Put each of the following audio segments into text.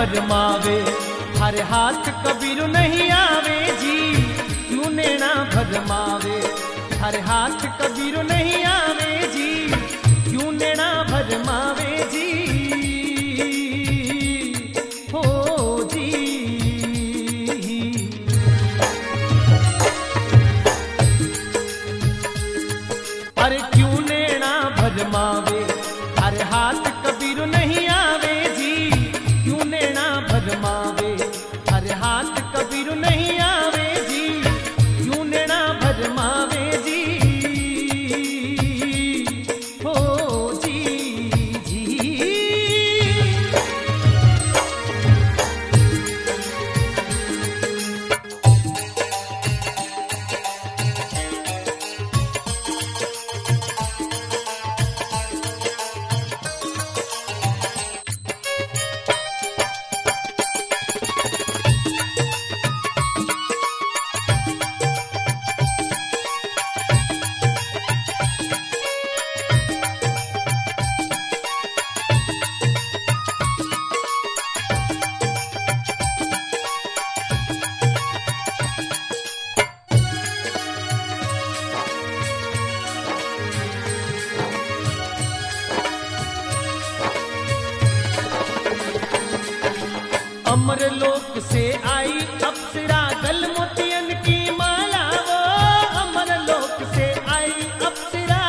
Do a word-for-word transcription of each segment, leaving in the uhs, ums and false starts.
भरमावे, हर हाथ कबीर नहीं आवे जी, क्यों नैना भरमावे। हर हाथ कबीर नहीं आवे जी, क्यों नैना भरमावे जी, हो जी। अरे क्यों नैना भरमावे, हर हाथ कबीर नहीं आवे जी, क्यों नैना भरमावे। हर हाथ कबीर नहीं आवे जी, क्यों नैना भरमावे जी, हो जी जी। अमर लोक से आई अप्सरा गल मोतियन की माला, वो अमर लोक से आई अप्सरा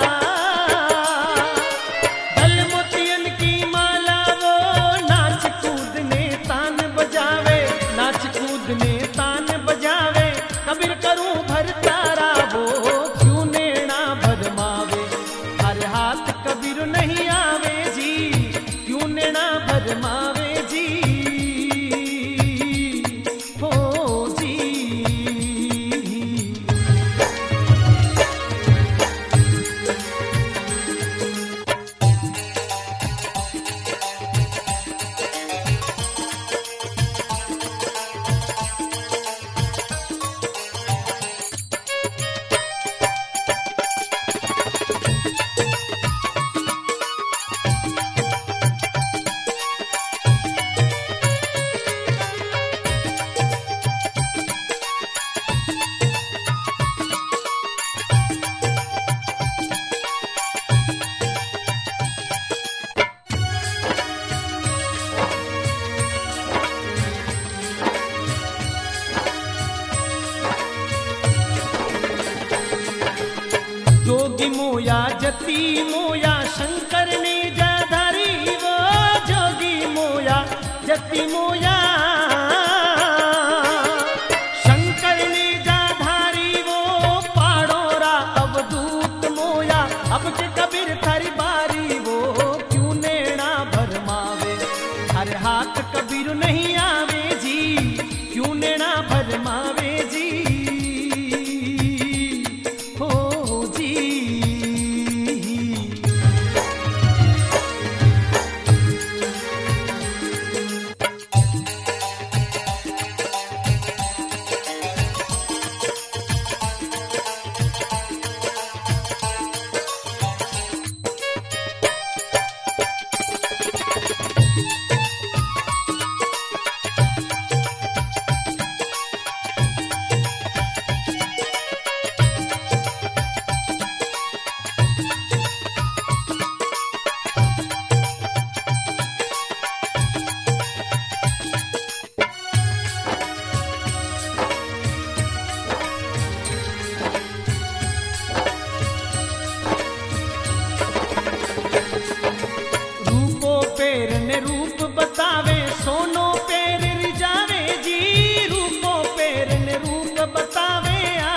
गल मोतियन की माला, वो नाच कूद ने तान बजावे, नाच कूद ने तान बजावे, कबीर करूं भर तारा वो, क्यों नैना भरमावे। हर हाथ कबीर नहीं आवे जी, क्यों नैना भरमावे जी, हो जी। जोगी मोया जति मोया शंकर ने जाधारी, वो जोगी मोया जति मोया शंकर ने जाधारी, वो पाड़ोरा अवधूत मोया, अब के कबीर थारी बारी, वो क्यों नैना भरमावे। हर हाथ कबीर नहीं आवे जी, क्यों नैना भरमावे जी, हो जी। बतावे सोनो पेर रिजावे जी, रूपो पेर ने रूप बतावे आ,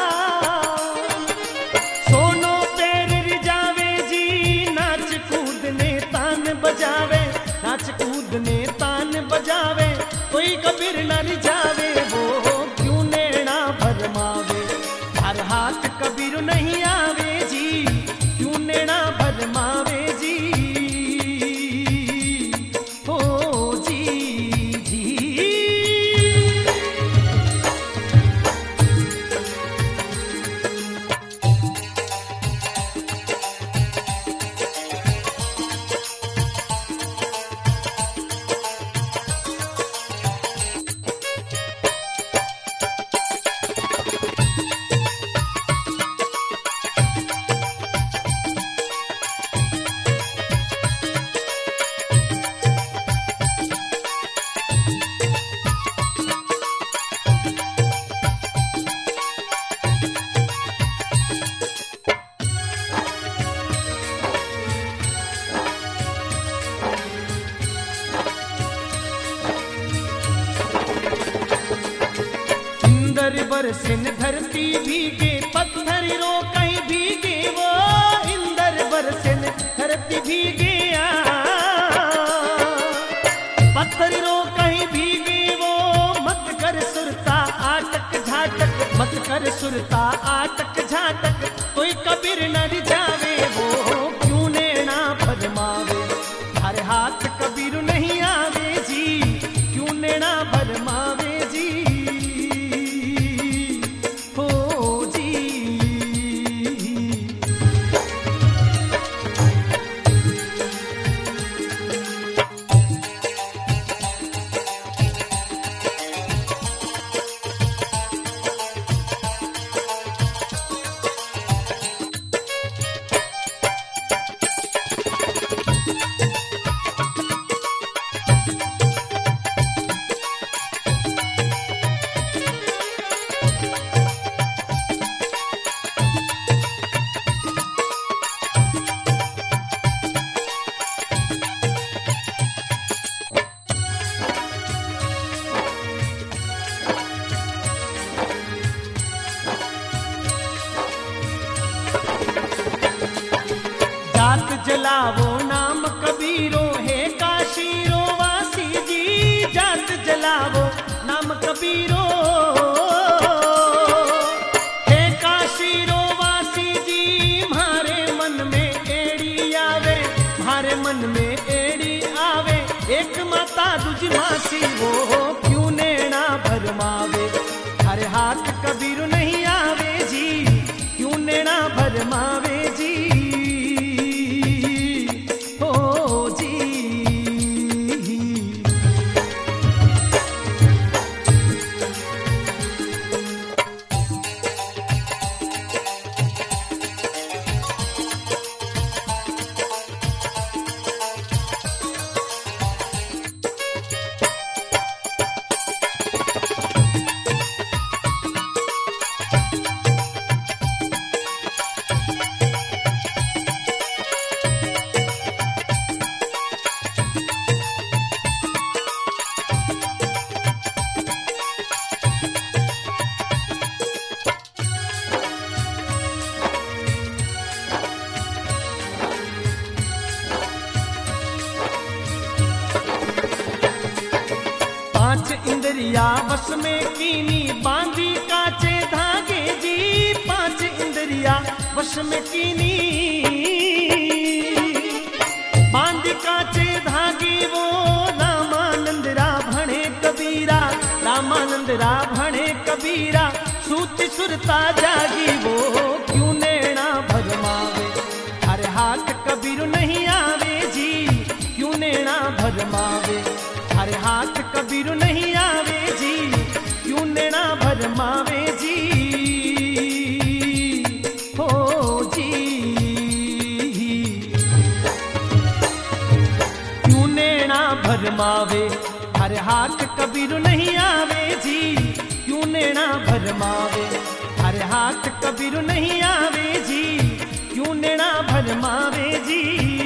सोनो पेर रिजावे जी, नाच कूद ने तान बजावे, नाच कूद ने तान बजावे, कोई कबीर न रिजावे, वो क्यों नैना भरमावे। हर हाथ कबीर नहीं आवे जी, क्यों नैना भरमावे जी, हो जी जी। इंदर बरसिन धरती भीगे पत्थर रो कहीं भीगे वो इंदर बरसिन धरती भीगे आ पत्थर रो कहीं भीगे वो मत कर सुरता आटक झाटक मत कर सुरता आटक झाटक कोई कबीर न रिझावे वो क्यों नैना भरमावे हर हाथ कबीर नहीं आवे जी क्यों नैना भरमावे जी हो जी। जात जलावो नाम कबीरो है काशीरो वासी जी जात जलावो नाम कबीरो है काशीरो वासी जी म्हारे मन में एड़ी आवे म्हारे मन में एड़ी आवे एक माता दूजी मासी वो क्यों नैना भरमावे हर हाथ कबीर नहीं आवे जी क्यों नैना भरमावे जी पांच इंद्रिया वश में कीनी बांधी काचे धागे जी पांच इंद्रिया वश में कीनी बांधी काचे धागे वो रामानंद रा भणे कबीरा रामानंद रा भणे कबीरा सूत सुरता जागी वो क्यों नैना भरमावे हर हाथ कबीर नहीं आवे जी क्यों नैना भरमावे हर हाथ कबीर नहीं आवे जी क्यों नैना भरमावे जी हो जी क्यों नैना भरमावे हर हाथ कबीर नहीं आवे जी क्यों नैना भरमावे हर हाथ कबीर नहीं आवे जी क्यों नैना भरमावे जी।